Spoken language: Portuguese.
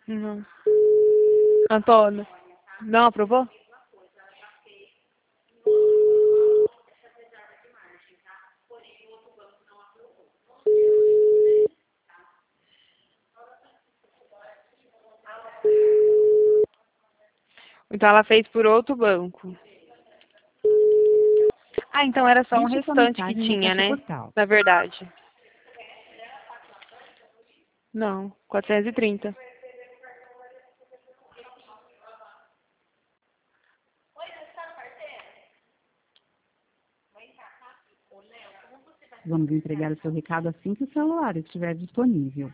Não. Antônio. Não aprovou? Então ela fez por outro banco. Ah, então era só um Deixe sua restante que mensagem na tinha, caixa né? postal. Na verdade. Não, 430. Vamos entregar o seu recado assim que o celular estiver disponível.